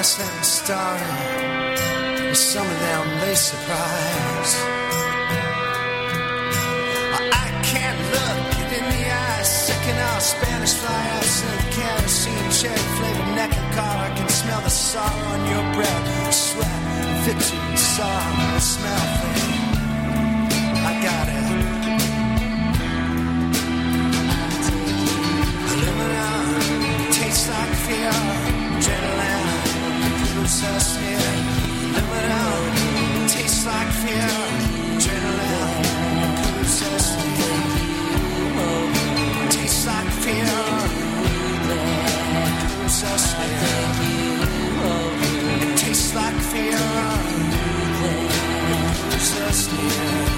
just them started. Some of them they surprise. I can't look it in the eyes. Second out Spanish flyouts and kerosene, cherry flavored neck and collar. I can smell the sorrow on your breath, sweat, victory, sorrow, smell thing. I got it. Aluminum tastes like fear. Adrenaline proves us near. Aluminum tastes like fear. Adrenaline proves us near. Tastes like fear. Proves us near. It tastes like fear. Proves us near.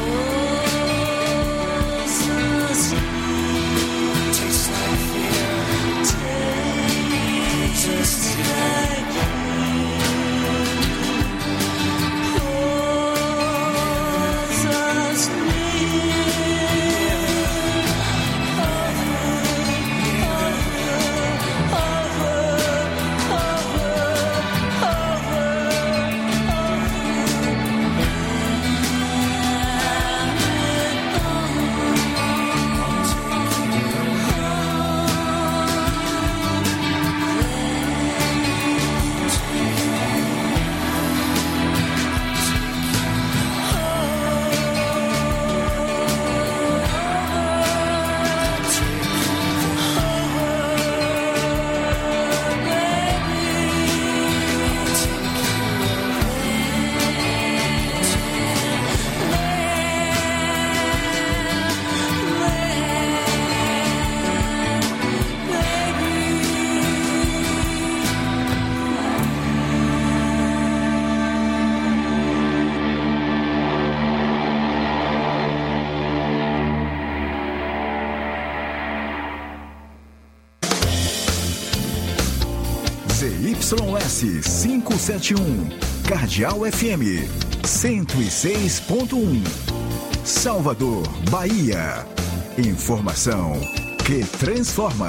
ZYS 571, Cardeal FM 106.1, Salvador, Bahia. Informação que transforma.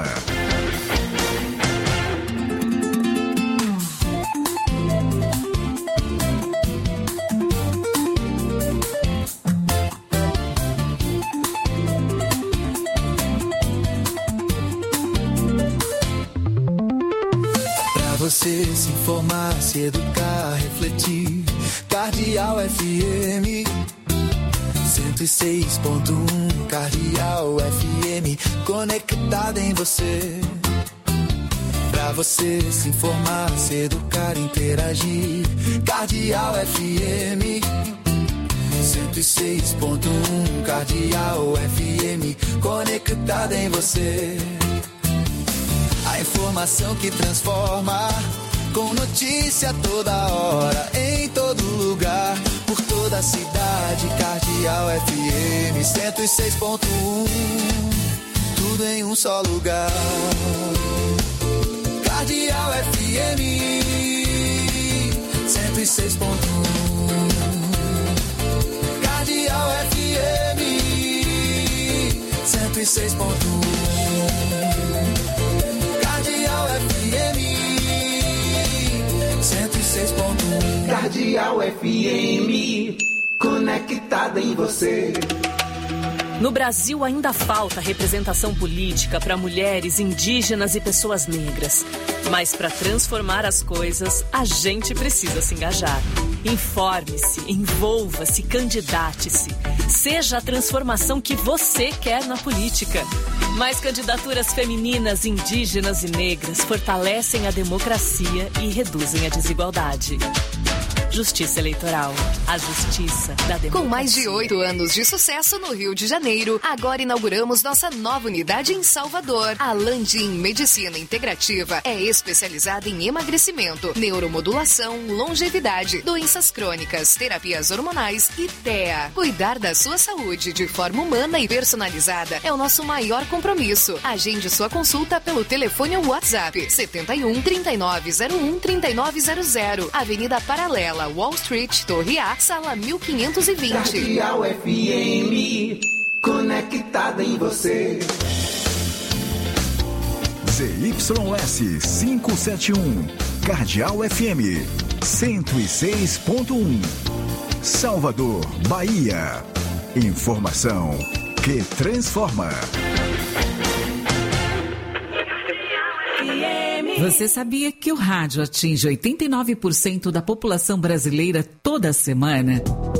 Você se informar, se educar, refletir. Cardeal FM 106.1, Cardeal FM, conectada em você. Pra você se informar, se educar, interagir. Cardeal FM 106.1, Cardeal FM, conectada em você. A informação que transforma, com notícia toda hora, em todo lugar, por toda a cidade. Cardeal FM 106.1, tudo em um só lugar. Cardeal FM 106.1, Cardeal FM 106.1. Cardeal FM, conectada em você. No Brasil ainda falta representação política para mulheres, indígenas e pessoas negras. Mas para transformar as coisas, a gente precisa se engajar. Informe-se, envolva-se, candidate-se. Seja a transformação que você quer na política. Mais candidaturas femininas, indígenas e negras fortalecem a democracia e reduzem a desigualdade. Justiça Eleitoral, a justiça da democracia. Com mais de 8 anos de sucesso no Rio de Janeiro, agora inauguramos nossa nova unidade em Salvador. A Landim Medicina Integrativa é especializada em emagrecimento, neuromodulação, longevidade, doenças crônicas, terapias hormonais e TEA. Cuidar da sua saúde de forma humana e personalizada é o nosso maior compromisso. Agende sua consulta pelo telefone ou WhatsApp 71 3901 3900, Avenida Paralela, Wall Street, Torre A, sala 1520. Cardeal FM, conectada em você. ZYS 571, Cardeal FM 106.1. Salvador, Bahia. Informação que transforma. Você sabia que o rádio atinge 89% da população brasileira toda semana?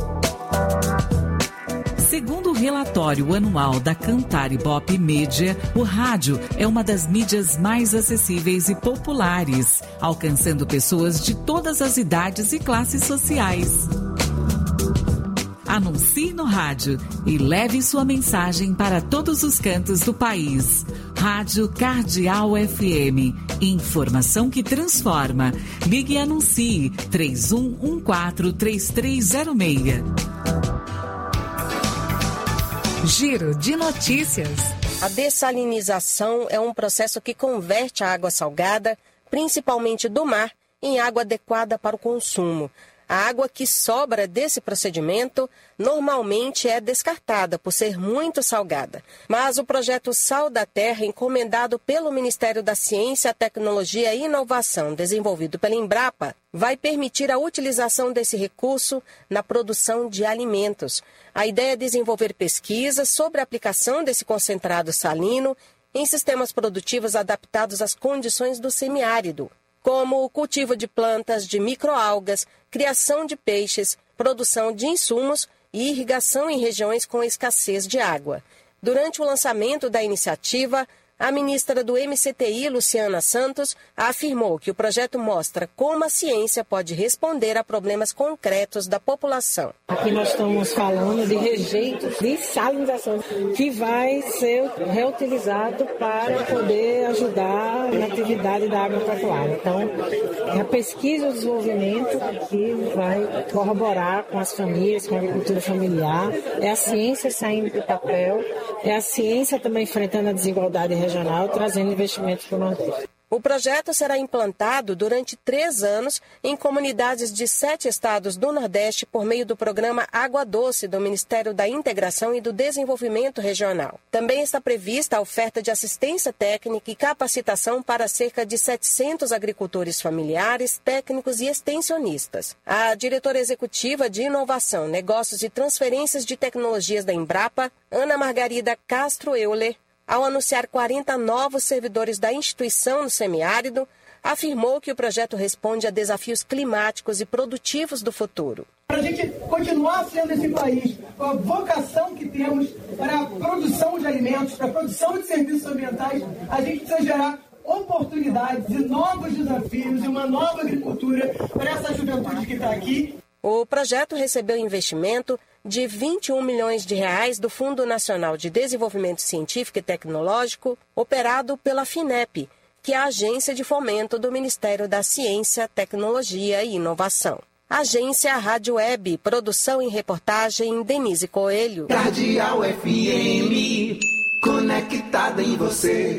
Segundo o relatório anual da Cantar Ibope Mídia, o rádio é uma das mídias mais acessíveis e populares, alcançando pessoas de todas as idades e classes sociais. Anuncie no rádio e leve sua mensagem para todos os cantos do país. Rádio Cardeal FM. Informação que transforma. Ligue e anuncie 3114-3306. Giro de notícias. A dessalinização é um processo que converte a água salgada, principalmente do mar, em água adequada para o consumo. A água que sobra desse procedimento normalmente é descartada por ser muito salgada. Mas o projeto Sal da Terra, encomendado pelo Ministério da Ciência, Tecnologia e Inovação, desenvolvido pela Embrapa, vai permitir a utilização desse recurso na produção de alimentos. A ideia é desenvolver pesquisas sobre a aplicação desse concentrado salino em sistemas produtivos adaptados às condições do semiárido, como o cultivo de plantas de microalgas, criação de peixes, produção de insumos e irrigação em regiões com escassez de água. Durante o lançamento da iniciativa, a ministra do MCTI, Luciana Santos, afirmou que o projeto mostra como a ciência pode responder a problemas concretos da população. Aqui nós estamos falando de rejeito de salinização, que vai ser reutilizado para poder ajudar na atividade da água potável. Então, é a pesquisa e o desenvolvimento que vai corroborar com as famílias, com a agricultura familiar. É a ciência saindo do papel, é a ciência também enfrentando a desigualdade regional, trazendo investimentos para o Nordeste. O projeto será implantado durante 3 anos em comunidades de 7 estados do Nordeste por meio do programa Água Doce do Ministério da Integração e do Desenvolvimento Regional. Também está prevista a oferta de assistência técnica e capacitação para cerca de 700 agricultores familiares, técnicos e extensionistas. A diretora executiva de Inovação, Negócios e Transferências de Tecnologias da Embrapa, Ana Margarida Castro Euler, ao anunciar 40 novos servidores da instituição no semiárido, afirmou que o projeto responde a desafios climáticos e produtivos do futuro. Para a gente continuar sendo esse país, com a vocação que temos para a produção de alimentos, para a produção de serviços ambientais, a gente precisa gerar oportunidades e novos desafios e uma nova agricultura para essa juventude que está aqui. O projeto recebeu investimento de R$21 milhões do Fundo Nacional de Desenvolvimento Científico e Tecnológico, operado pela FINEP, que é a agência de fomento do Ministério da Ciência, Tecnologia e Inovação. Agência Rádio Web, produção e reportagem Denise Coelho. Cardeal FM, conectada em você.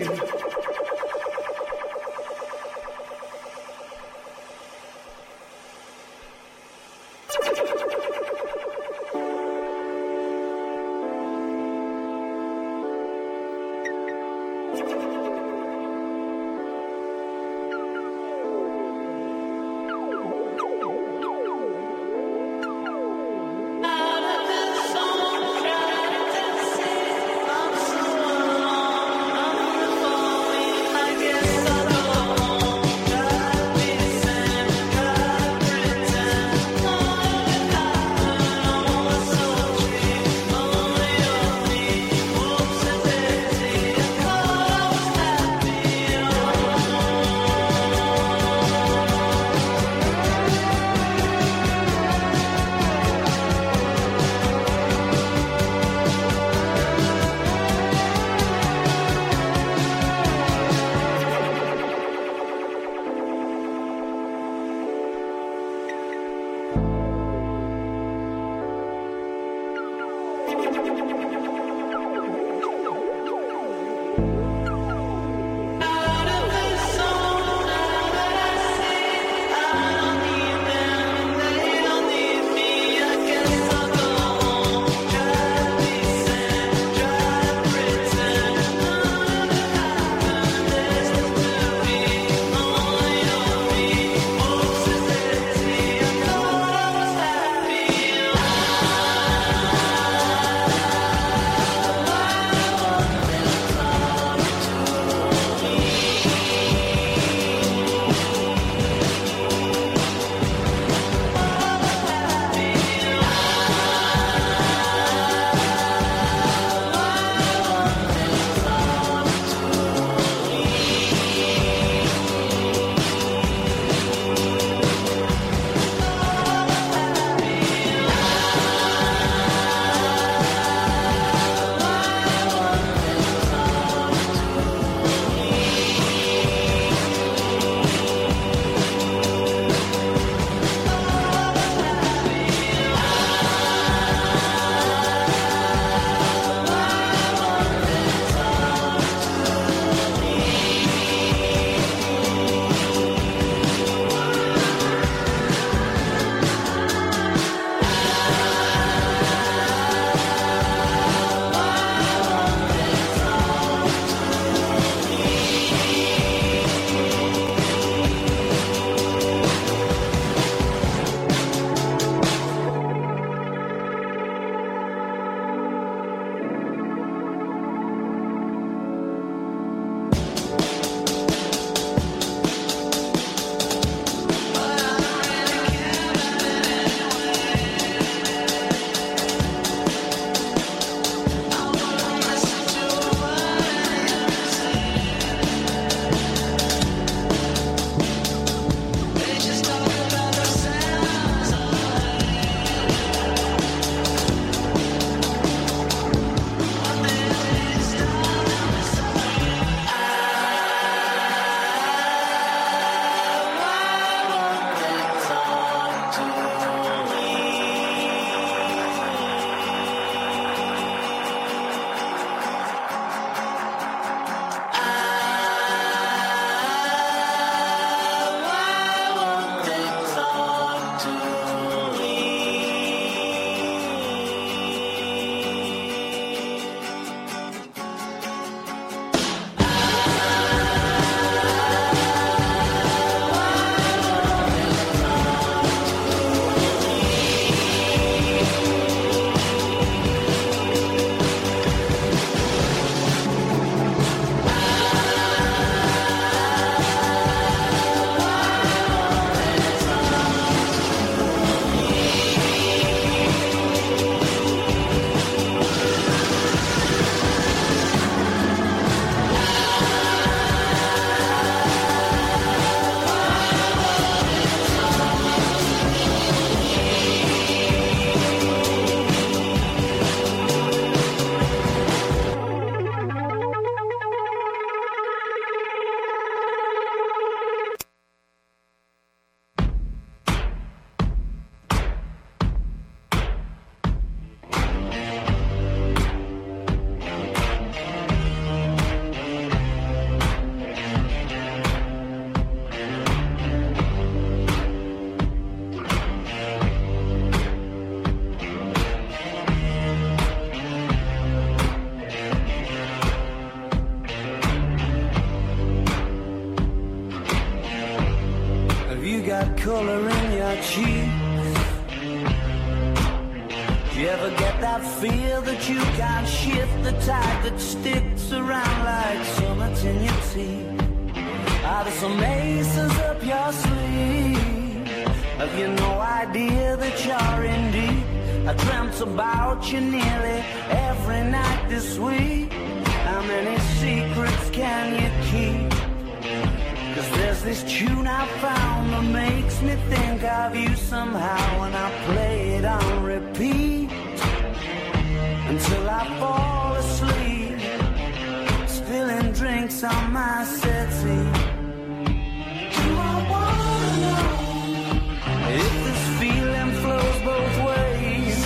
You ever get that feel that you can't shift, the tide that sticks around like summits in your teeth? Are there some aces up your sleeve? Have you no idea that you're in deep? I dreamt about you nearly every night this week. How many secrets can you keep? 'Cause there's this tune I found that makes me think of you somehow, and I play it on repeat until I fall asleep, spilling drinks on my settee. Do I wanna know if this feeling flows both ways?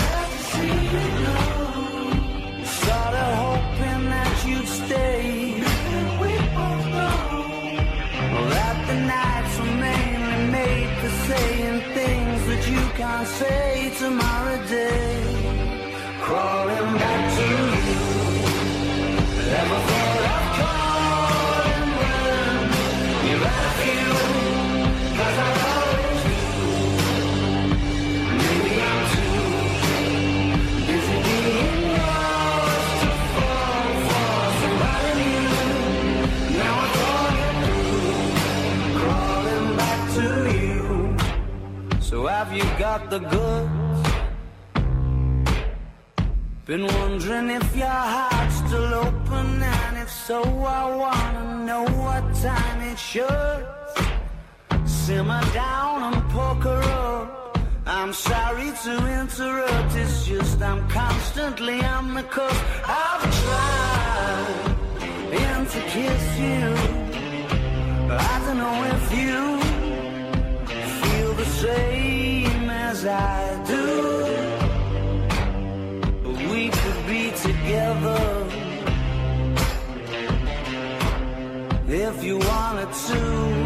Sorta hoping that you'd stay. We both know that the nights were mainly made for saying things that you can't say tomorrow day. Crawling back to you. Never thought I'd calling when you're at you, 'cause I always do. Maybe I'm too busy being yours to fall for somebody new. Now I thought it through, crawling back to you. So have you got the goods? Been wondering if your heart's still open, and if so, I wanna know what time it should. Simmer down and poker up. I'm sorry to interrupt, it's just I'm constantly on the cusp. I've tried and to kiss you. I don't know if you feel the same as I do. We could be together if you wanted to.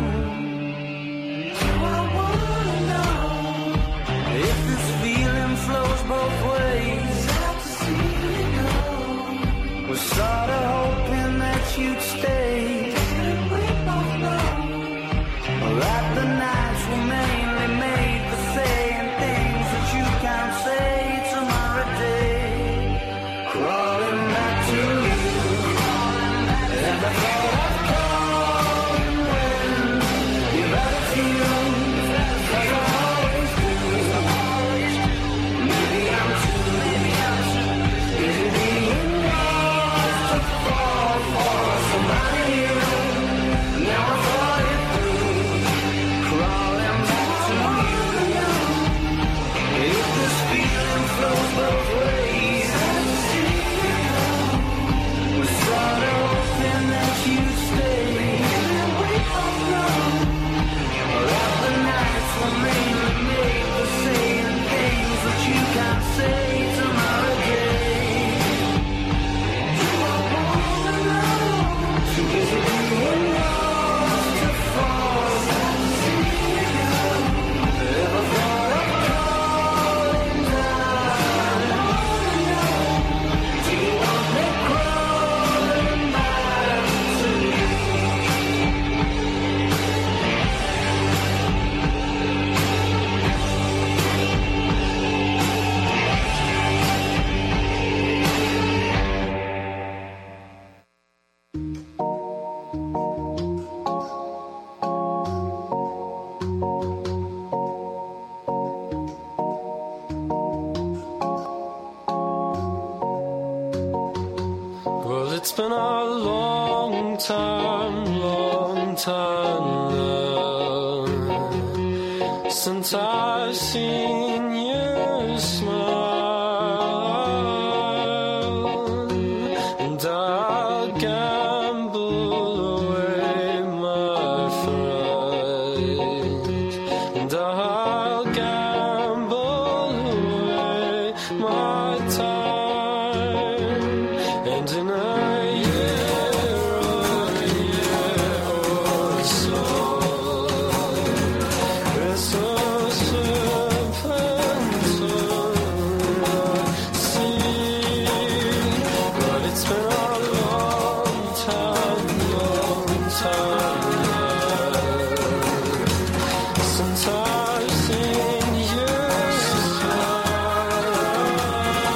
Do I wanna know if this feeling flows both ways? Sad to see you go. We're sorta hoping that you'd stay. We both know that the nights were mainly made for saying things that you can't say tomorrow day. Crawling back to you, and I thought I'd call when you're back to you, 'cause I always do. Maybe I'm too busy being yours to fall for somebody new. Now I thought it through, crawling back to you. If this feeling flows both ways, sorta hoping that you'd stay. We both know that the nights were mainly made for saying things that you can't say tomorrow day. Do I wanna know? Too busy being yours to fall. Ever thought of calling down? Do you want me crawling back to you? Well, it's been a long time now since I've seen you smile, and I'll gamble away my fright, and I'll gamble away my time, and in a since I've seen you smile.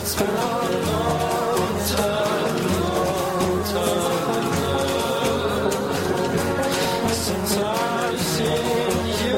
It's been a long time since I've seen you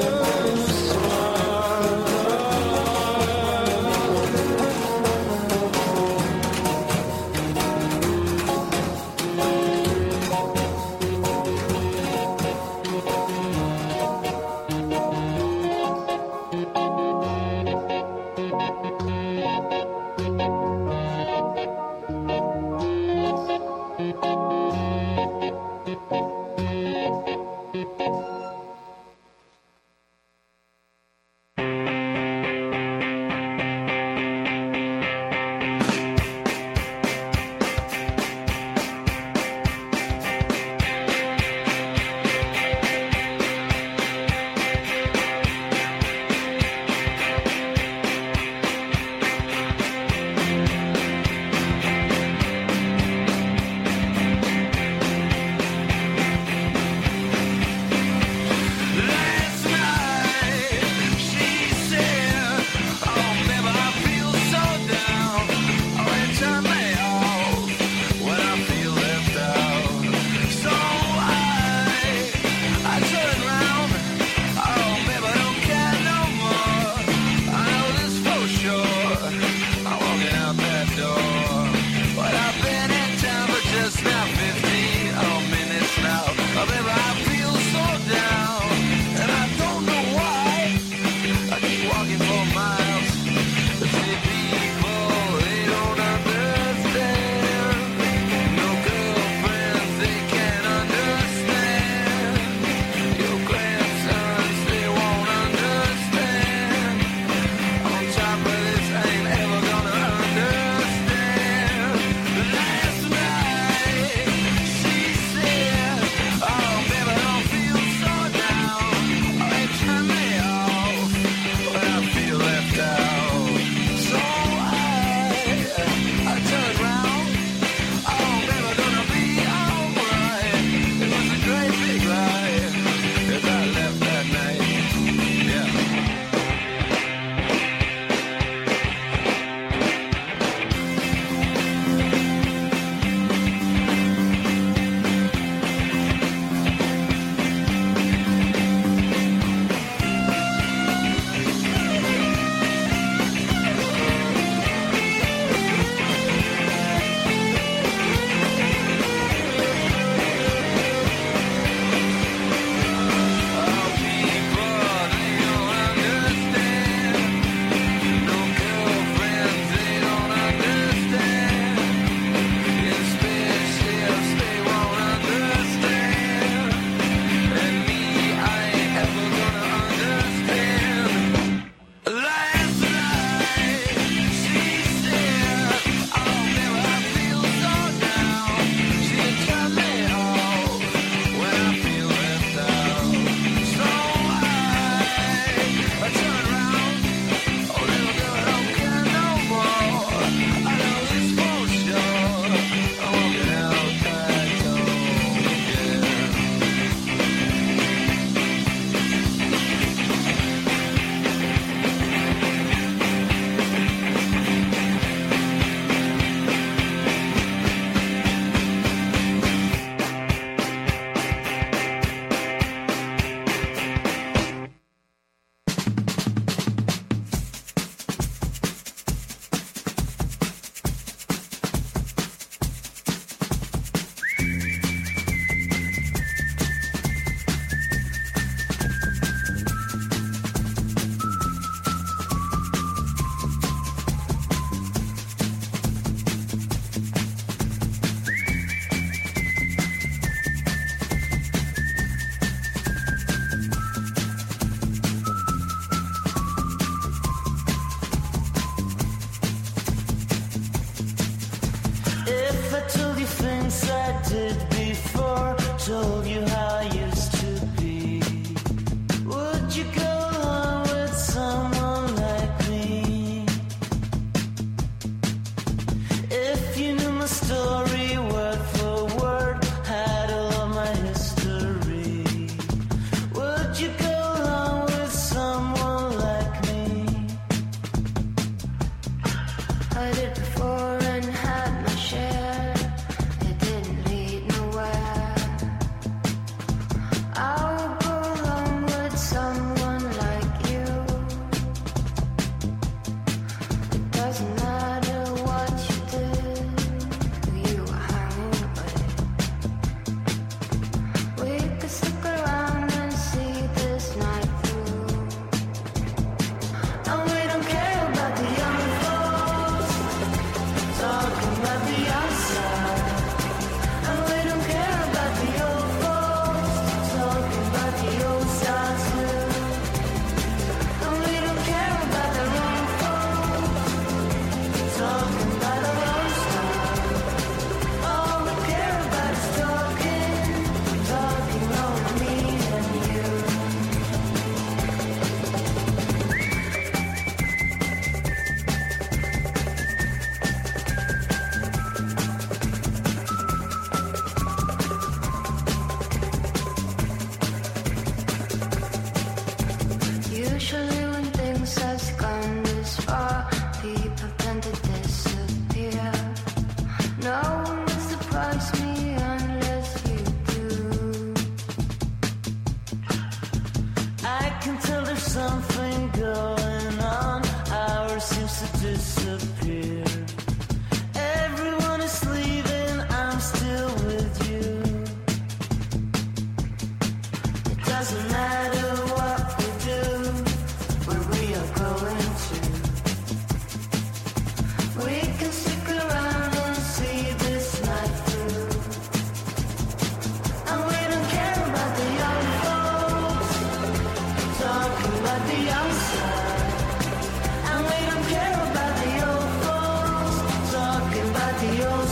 I did before.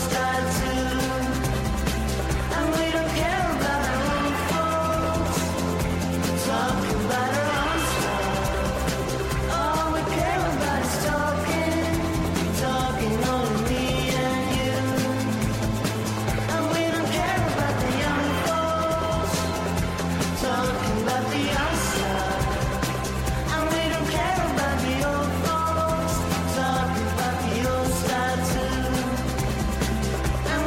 style too. And we don't care about our own faults, talking about our own stuff. All we care about is talking, talking only me and you. And we don't care about the young folks, talking about the young stuff. And we don't care about the old folks, talking about the old style too. And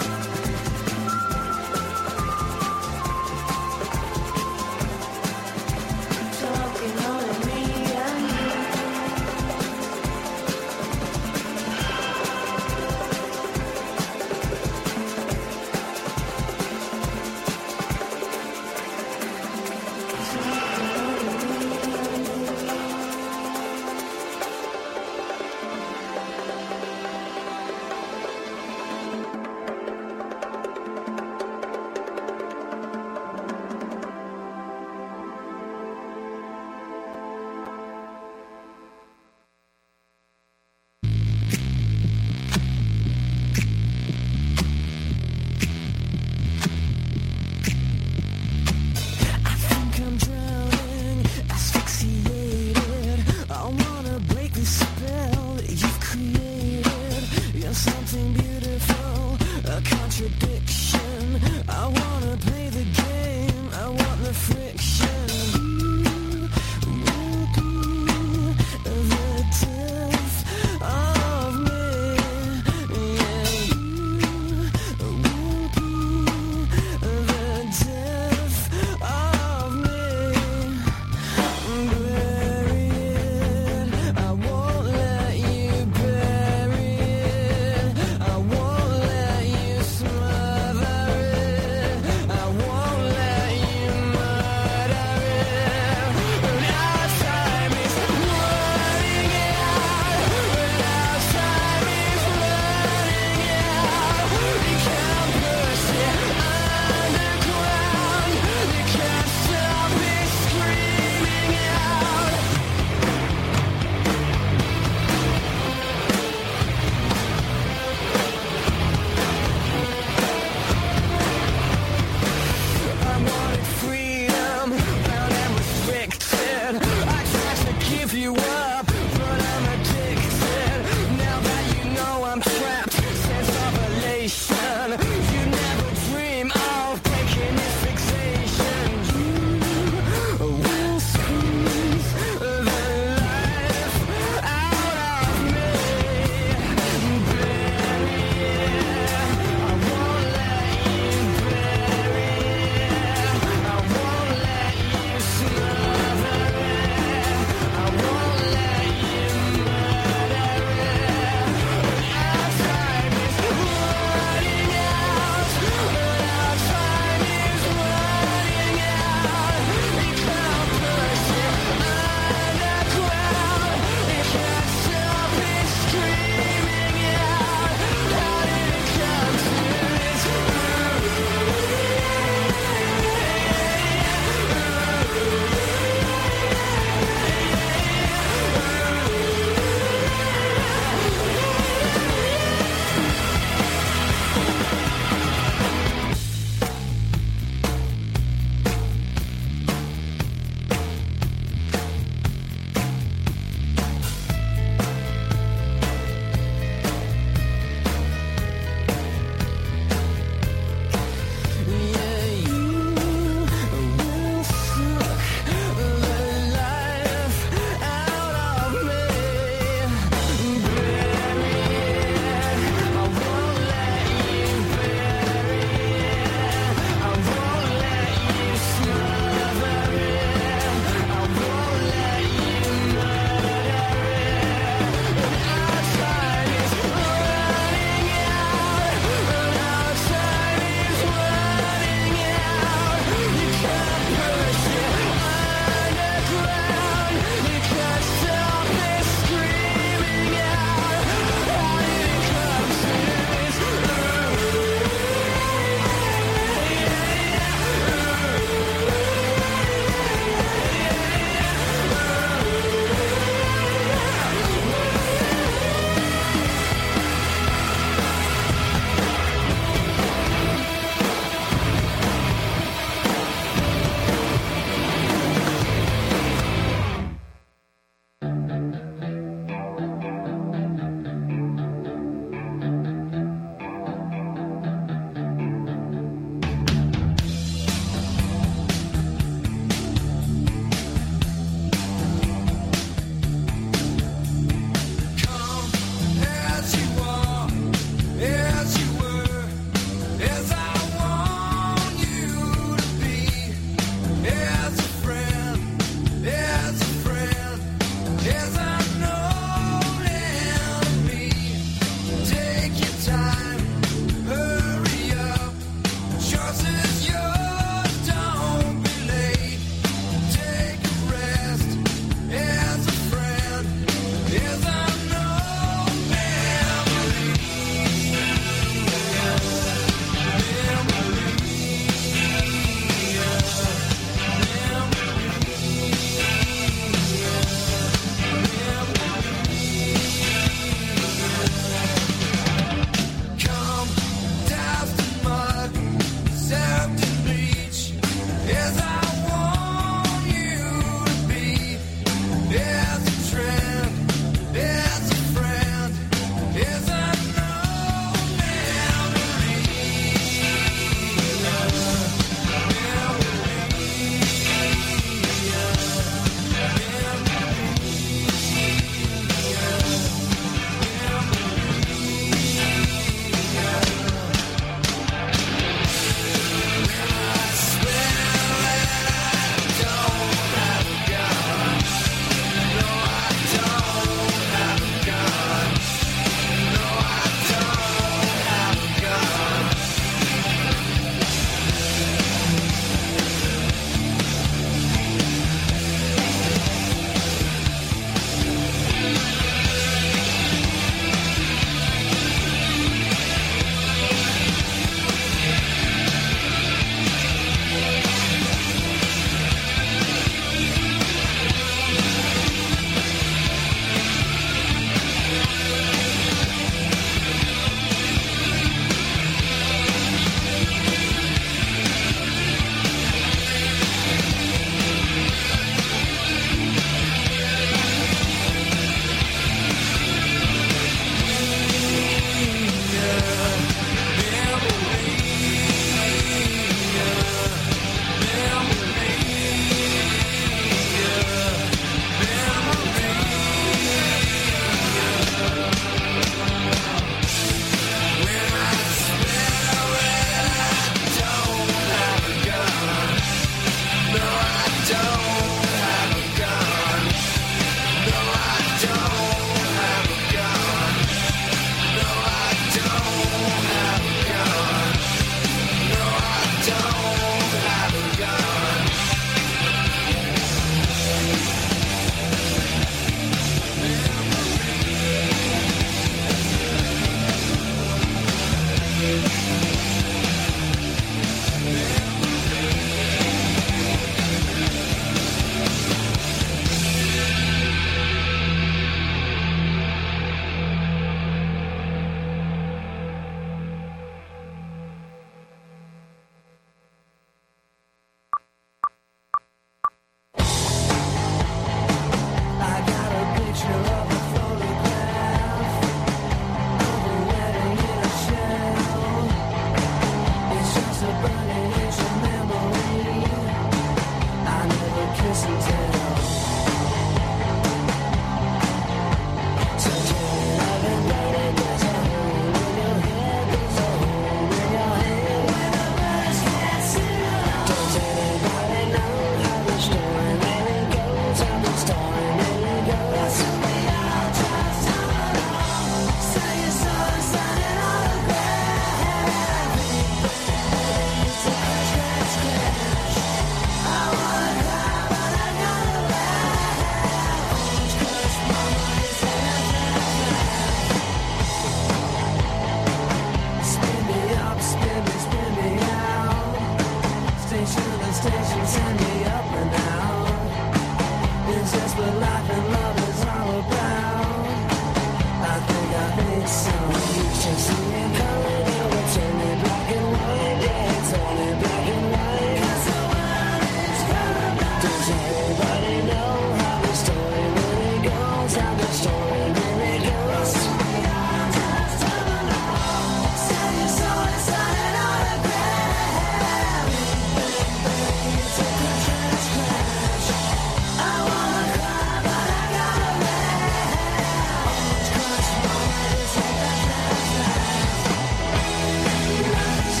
That's what life and love is all about. I think I hate some. You should see me coming over. Turn me black and white. Yeah, it's only black and white. 'Cause the world is colorblind. Does anybody know how the story really goes? How the story really goes? Just come along. Sell your soul and sign an autograph. Bang, bang, it's a crash, crash. I wanna cry, but I gotta laugh. Crush my eyes like that laugh. Life is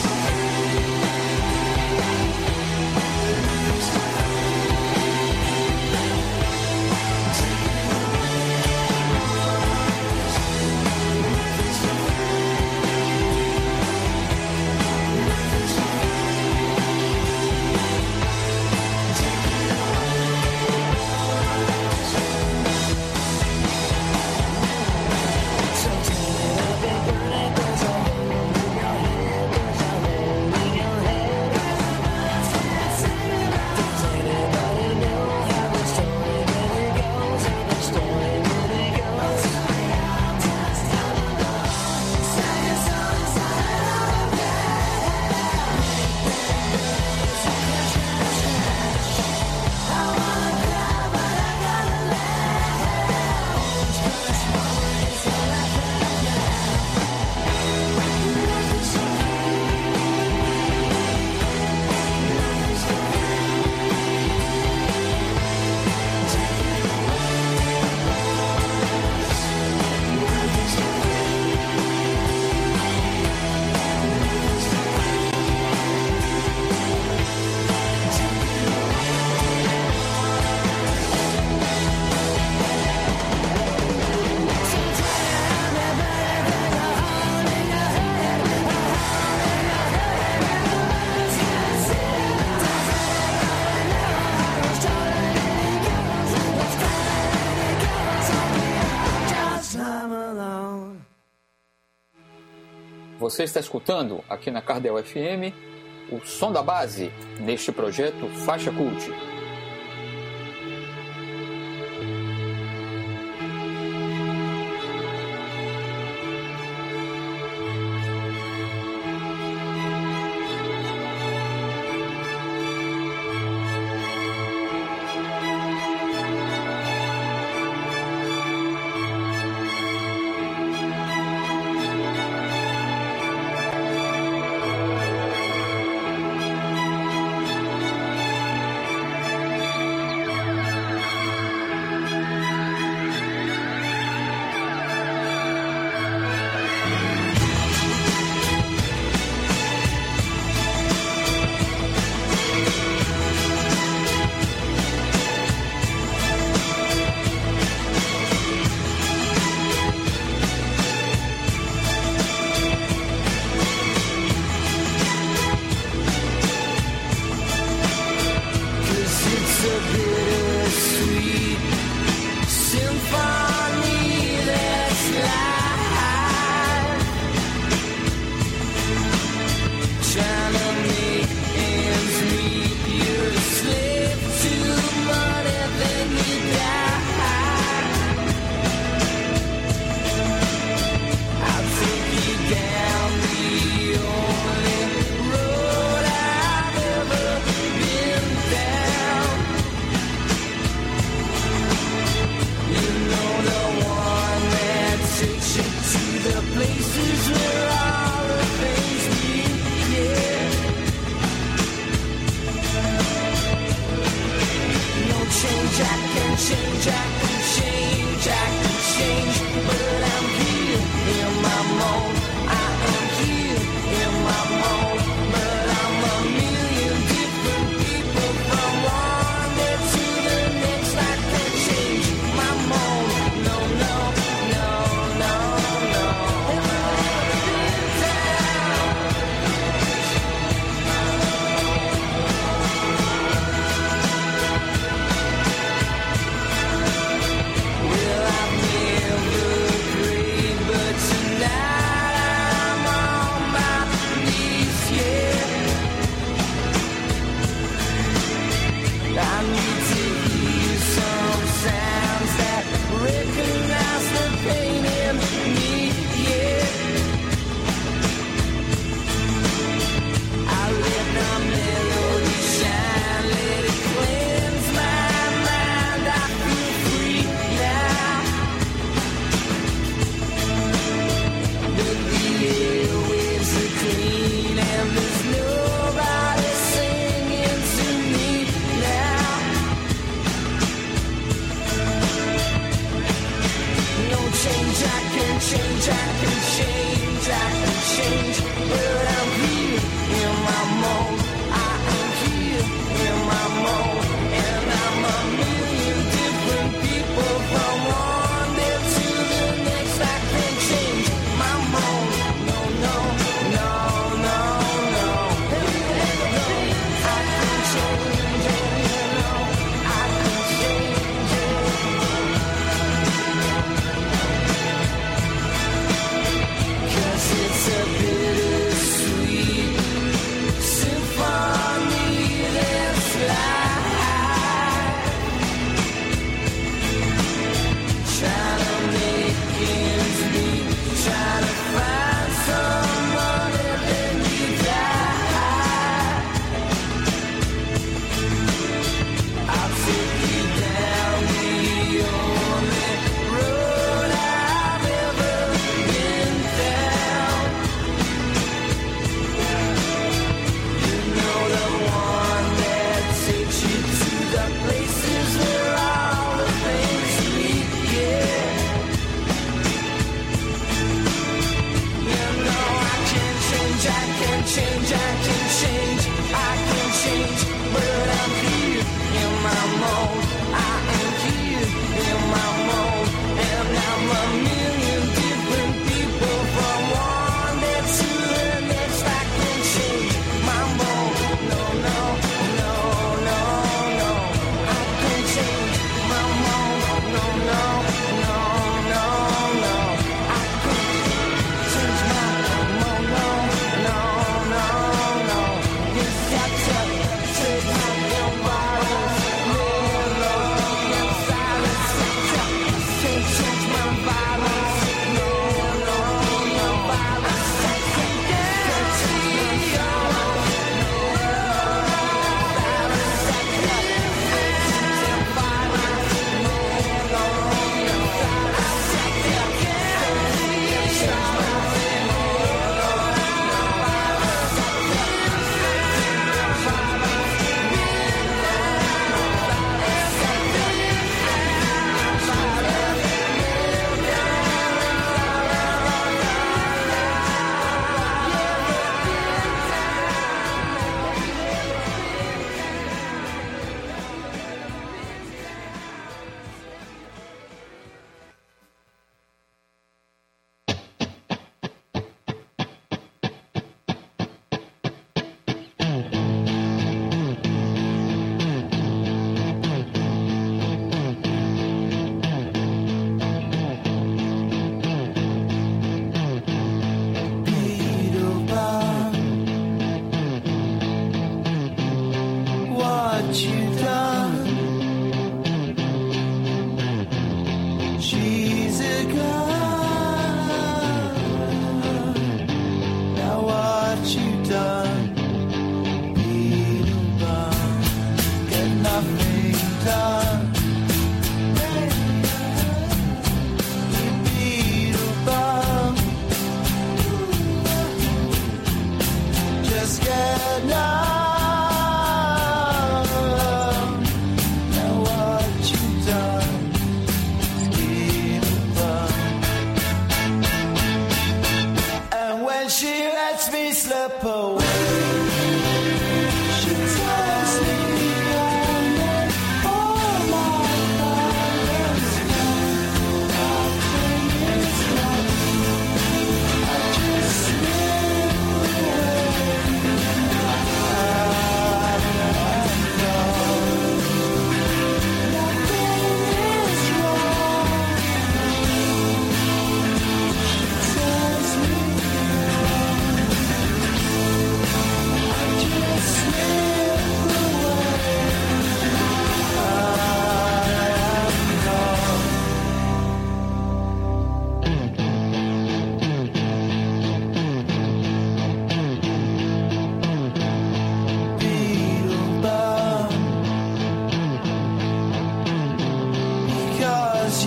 Você está escutando aqui na Cardel FM o som da base neste projeto Faixa Cult.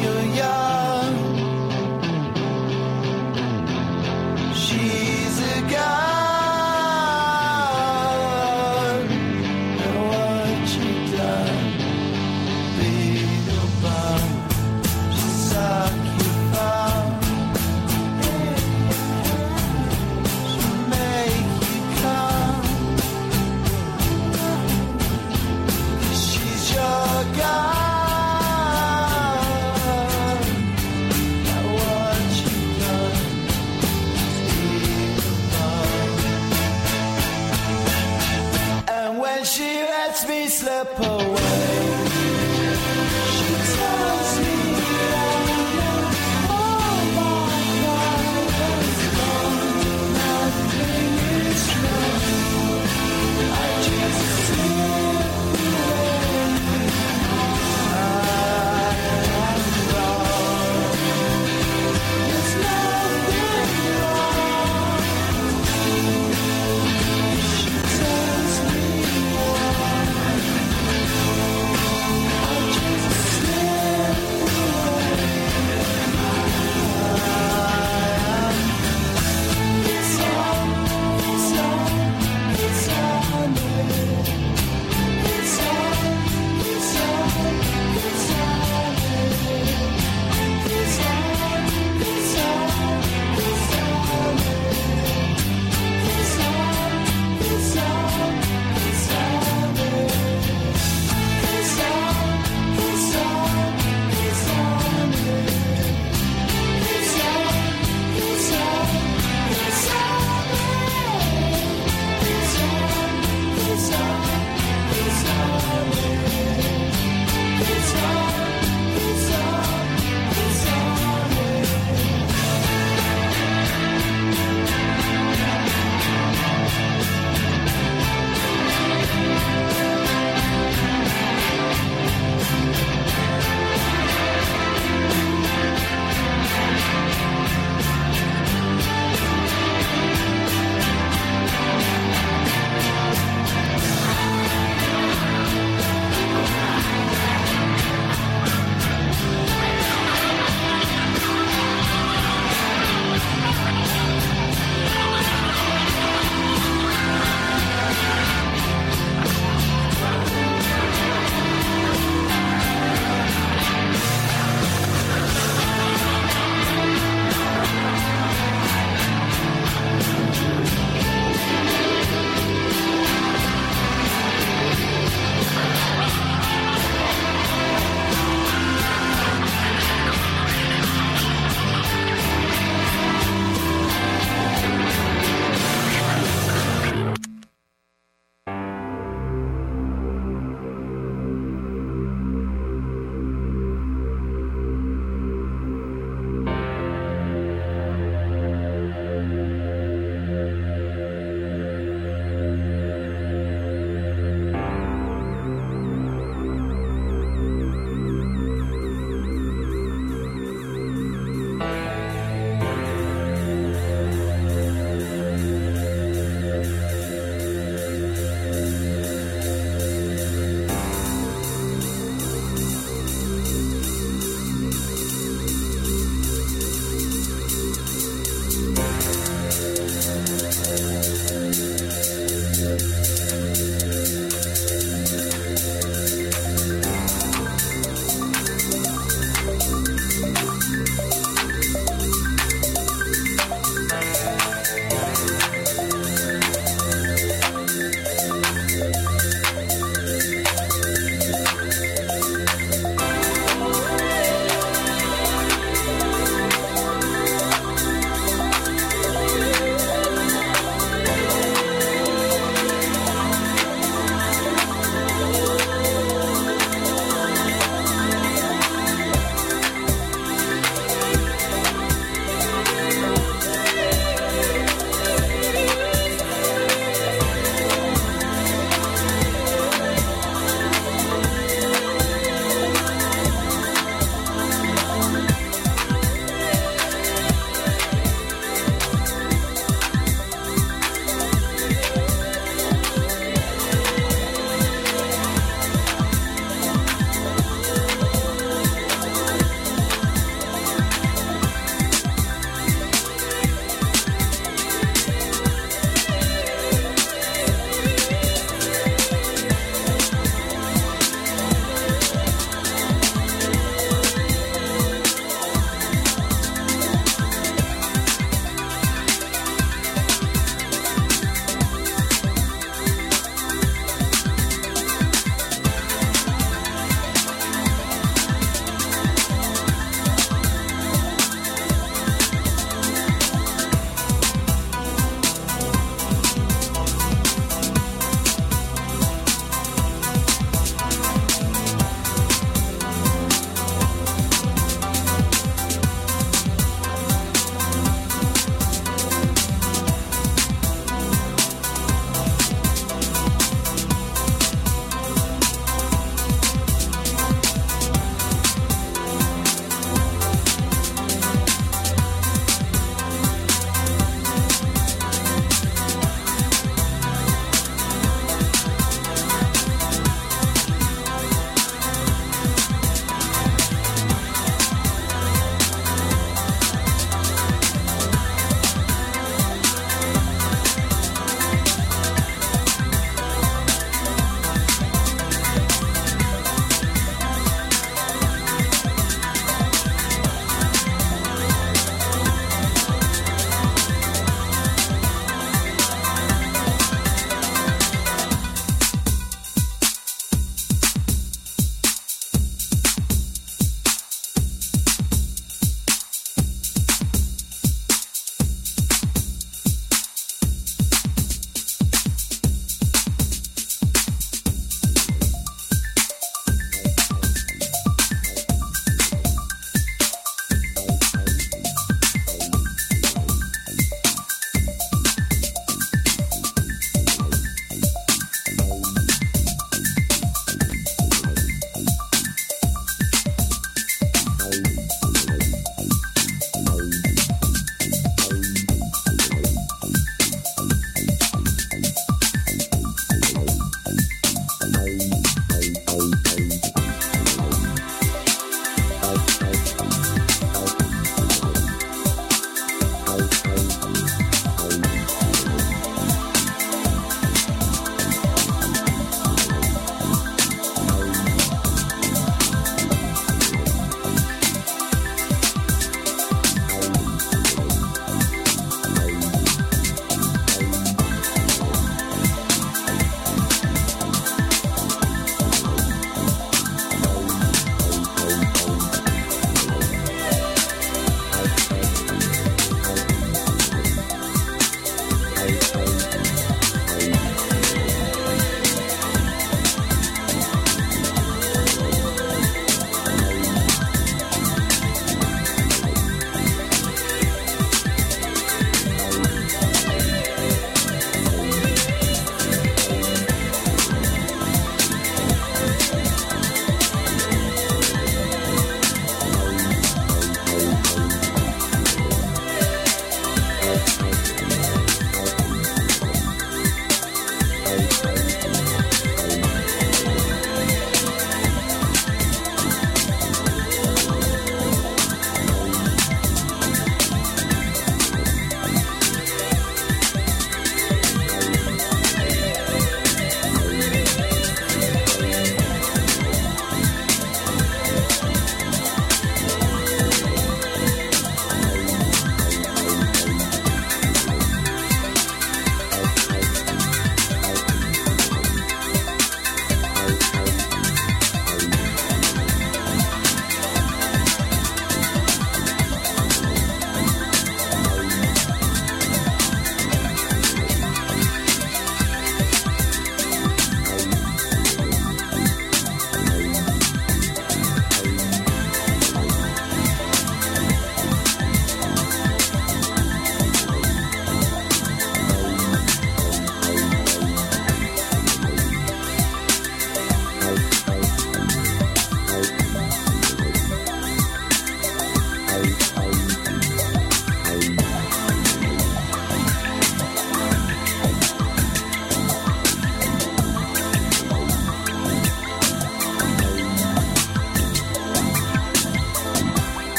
you're young.